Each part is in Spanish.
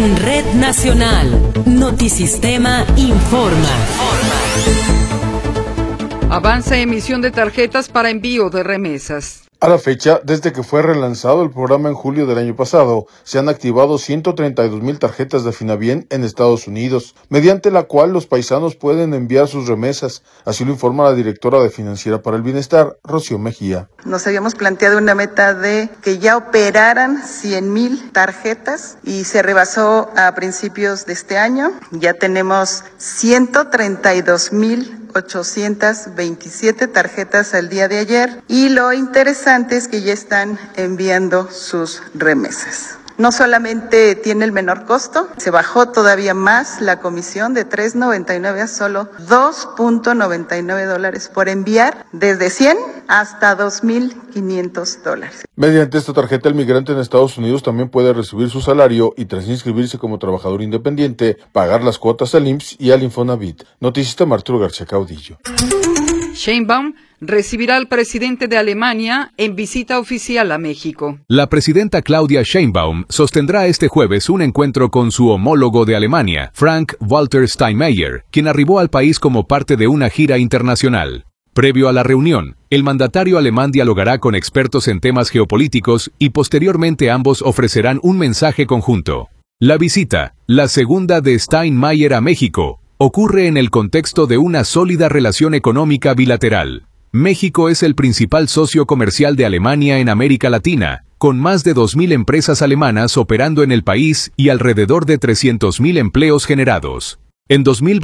En Red Nacional, Notisistema informa. Avanza emisión de tarjetas para envío de remesas. A la fecha, desde que fue relanzado el programa en julio del año pasado, se han activado 132,000 tarjetas de Finabien en Estados Unidos, mediante la cual los paisanos pueden enviar sus remesas. Así lo informa la directora de Financiera para el Bienestar, Rocío Mejía. Nos habíamos planteado una meta de que ya operaran 100,000 tarjetas y se rebasó a principios de este año. Ya tenemos 132,827 tarjetas al día de ayer y lo interesante es que ya están enviando sus remesas. No solamente tiene el menor costo, se bajó todavía más la comisión de $3.99 a solo $2.99 por enviar desde 100 hasta $2,500. Mediante esta tarjeta, el migrante en Estados Unidos también puede recibir su salario y tras inscribirse como trabajador independiente, pagar las cuotas al IMSS y al Infonavit. Noticista Arturo García Caudillo. Sheinbaum recibirá al presidente de Alemania en visita oficial a México. La presidenta Claudia Sheinbaum sostendrá este jueves un encuentro con su homólogo de Alemania, Frank-Walter Steinmeier, quien arribó al país como parte de una gira internacional. Previo a la reunión, el mandatario alemán dialogará con expertos en temas geopolíticos y posteriormente ambos ofrecerán un mensaje conjunto. La visita, la segunda de Steinmeier a México, ocurre en el contexto de una sólida relación económica bilateral. México es el principal socio comercial de Alemania en América Latina, con más de 2,000 empresas alemanas operando en el país y alrededor de 300,000 empleos generados. En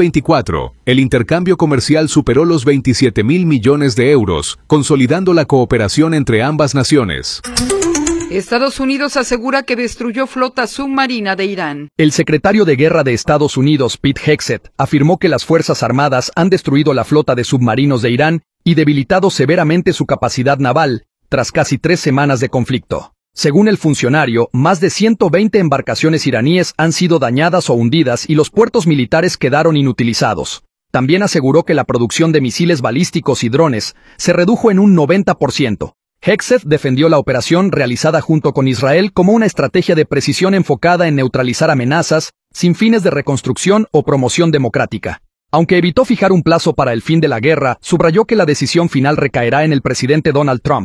2024, el intercambio comercial superó los 27,000 millones de euros, consolidando la cooperación entre ambas naciones. Estados Unidos asegura que destruyó flota submarina de Irán. El secretario de Guerra de Estados Unidos, Pete Hegseth, afirmó que las Fuerzas Armadas han destruido la flota de submarinos de Irán y debilitado severamente su capacidad naval, tras casi 3 semanas de conflicto. Según el funcionario, más de 120 embarcaciones iraníes han sido dañadas o hundidas y los puertos militares quedaron inutilizados. También aseguró que la producción de misiles balísticos y drones se redujo en un 90%. Hegseth defendió la operación realizada junto con Israel como una estrategia de precisión enfocada en neutralizar amenazas, sin fines de reconstrucción o promoción democrática. Aunque evitó fijar un plazo para el fin de la guerra, subrayó que la decisión final recaerá en el presidente Donald Trump.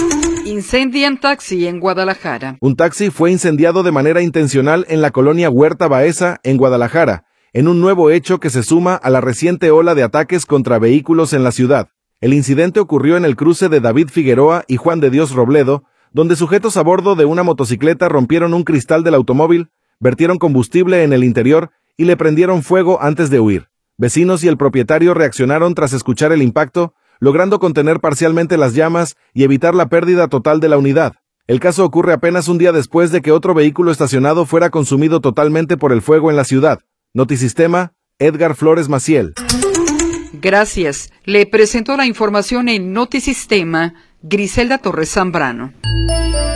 Incendian taxi en Guadalajara. Un taxi fue incendiado de manera intencional en la colonia Huerta Baeza, en Guadalajara, en un nuevo hecho que se suma a la reciente ola de ataques contra vehículos en la ciudad. El incidente ocurrió en el cruce de David Figueroa y Juan de Dios Robledo, donde sujetos a bordo de una motocicleta rompieron un cristal del automóvil, vertieron combustible en el interior y le prendieron fuego antes de huir. Vecinos y el propietario reaccionaron tras escuchar el impacto, logrando contener parcialmente las llamas y evitar la pérdida total de la unidad. El caso ocurre apenas un día después de que otro vehículo estacionado fuera consumido totalmente por el fuego en la ciudad. Notisistema, Edgar Flores Maciel. Gracias. Le presentó la información en Notisistema, Griselda Torres Zambrano.